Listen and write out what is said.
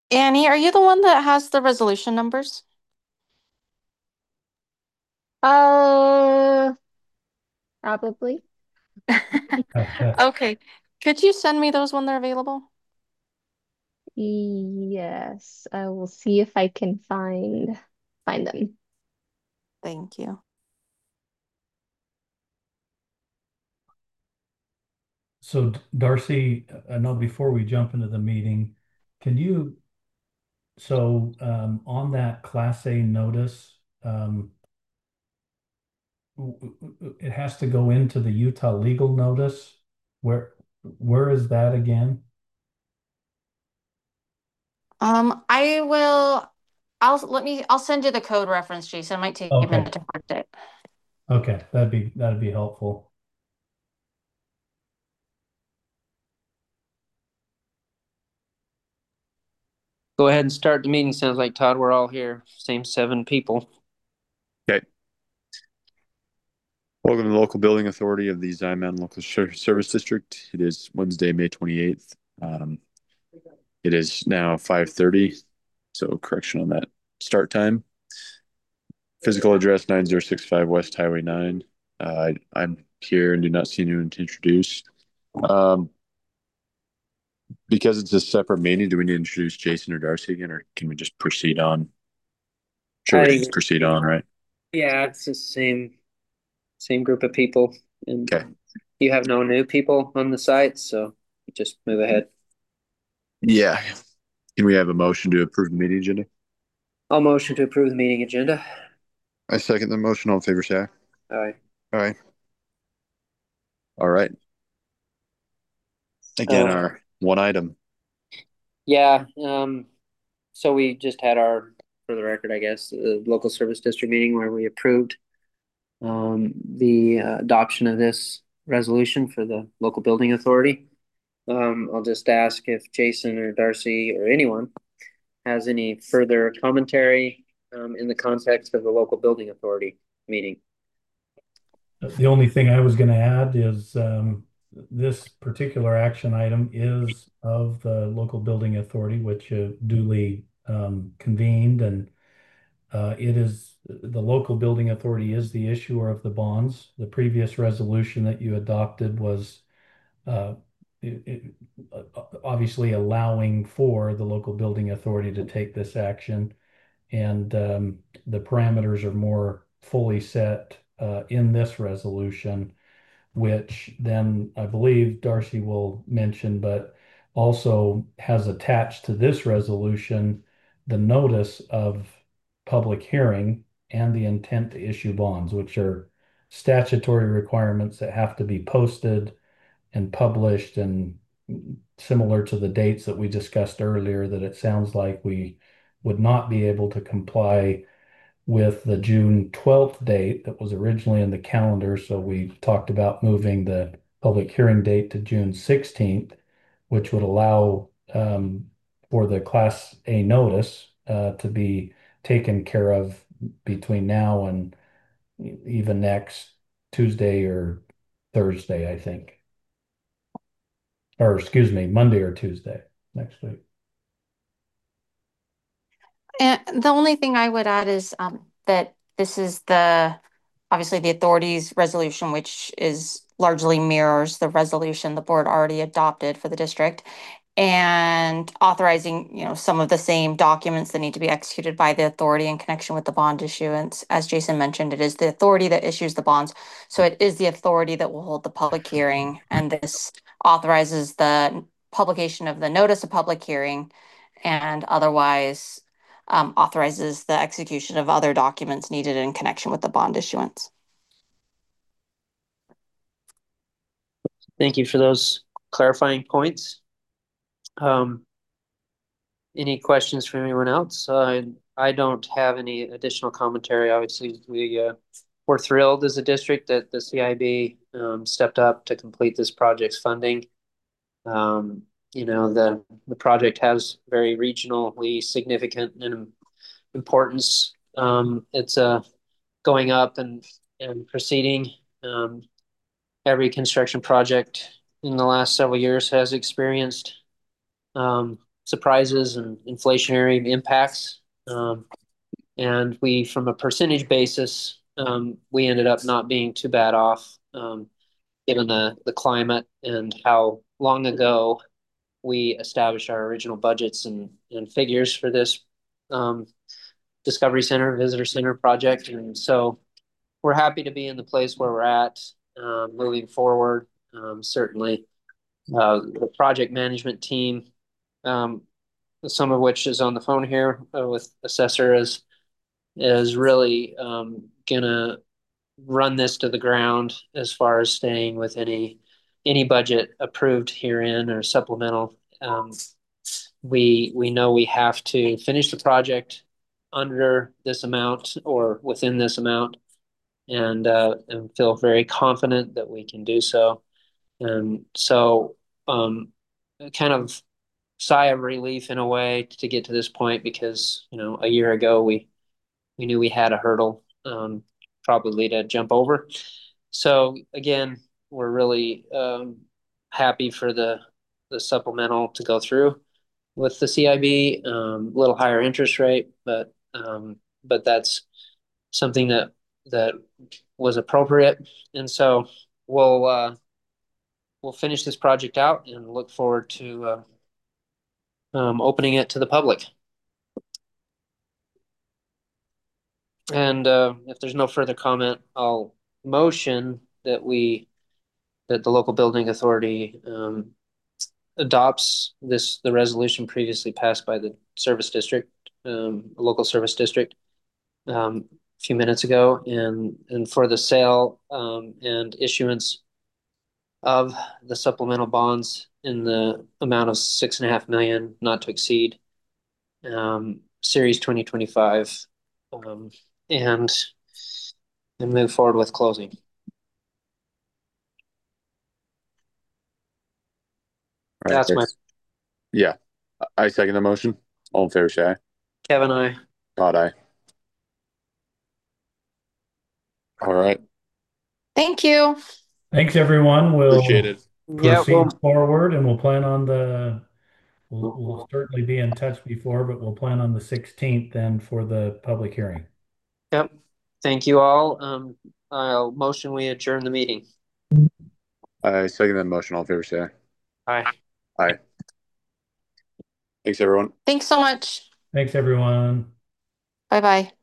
Annie, are you the one that has the resolution numbers? Uh, Probably. Okay. Could you send me those when they're available? Yes, I will see if I can find them. Thank you. So Darcy, I know before we jump into the meeting, can you, on that Class A notice, it has to go into the Utah legal notice. Where, where is that again? I will, I'll send you the code reference, Jason. It might take a Okay, minute to find it. okay, that'd be helpful. Go ahead and start the meeting. Sounds like Todd, we're all here. Same seven people. Okay. Welcome to the local building authority of the Ziman Local Service District. It is Wednesday, May 28th. It is now 5:30. So correction on that start time. Physical address 9065 West Highway 9. I'm here and do not see anyone to introduce. Um, because it's a separate meeting, do we need to introduce Jason or Darcy again, or can we just proceed on? Sure, we can I just proceed on, right? Yeah, it's the same group of people, and Okay. you have no new people on the site, so just move ahead. Yeah. Can we have a motion to approve the meeting agenda? I'll motion to approve the meeting agenda. I second the motion. All in favor, say aye. All right. Aye. All right. Again, Um, our one item. yeah. So we just had our, for the record, I guess, local service district meeting where we approved the adoption of this resolution for the local building authority. I'll just ask if Jason or Darcy or anyone has any further commentary in the context of the local building authority meeting. The only thing I was going to add is this particular action item is of the local building authority, which duly convened, and it is the local building authority is the issuer of the bonds. The previous resolution that you adopted was uh, it, it, obviously allowing for the local building authority to take this action, and the parameters are more fully set in this resolution, which then I believe Darcy will mention, but also has attached to this resolution the notice of public hearing and the intent to issue bonds, which are statutory requirements that have to be posted and published, and similar to the dates that we discussed earlier, that it sounds like we would not be able to comply with the June 12th date that was originally in the calendar. So we talked about moving the public hearing date to June 16th, which would allow for the Class A notice to be taken care of between now and even next Tuesday or Thursday, I think. Or excuse me, Monday or Tuesday next week. And the only thing I would add is that this is obviously the authority's resolution, which is largely mirrors the resolution the board already adopted for the district, and authorizing, some of the same documents that need to be executed by the authority in connection with the bond issuance. As Jason mentioned, it is the authority that issues the bonds. So it is the authority that will hold the public hearing, and this authorizes the publication of the notice of public hearing and otherwise authorizes the execution of other documents needed in connection with the bond issuance. Thank you for those clarifying points. Um, any questions from anyone else? I don't have any additional commentary. Obviously, we're thrilled as a district that the CIB stepped up to complete this project's funding. Um, the project has very regionally significant and importance. It's going up and proceeding. Um, every construction project in the last several years has experienced surprises and inflationary impacts. And we, from a percentage basis, we ended up not being too bad off, given the climate and how long ago we established our original budgets and figures for this Discovery Center, Visitor Center project. And so we're happy to be in the place where we're at, moving forward. Certainly, the project management team, some of which is on the phone here with Assessor, is really gonna run this to the ground as far as staying with any budget approved herein or supplemental. We know we have to finish the project under this amount or within this amount, and feel very confident that we can do so. And so, kind of sigh of relief in a way to get to this point, because a year ago we knew we had a hurdle, probably to jump over. So again, we're really happy for the supplemental to go through with the CIB, a little higher interest rate, but that's something that was appropriate. And so we'll finish this project out and look forward to opening it to the public. And if there's no further comment, I'll motion that the local building authority adopts the resolution previously passed by the service district, local service district, a few minutes ago, and for the sale and issuance of the supplemental bonds in the amount of 6.5 million, not to exceed, Series 2025, and move forward with closing. All right, yeah. I second the motion. All in favor, say aye. Kevin, I. Todd, aye. All right. Thank you. Thanks, everyone. We'll Appreciate it. proceed forward, and we'll plan on we'll certainly be in touch before, but we'll plan on the 16th then for the public hearing. Yep. Thank you all. I'll motion we adjourn the meeting. I second that motion. All in favor, say aye. Aye. Aye. Thanks, everyone. Thanks so much. Thanks, everyone. Bye-bye.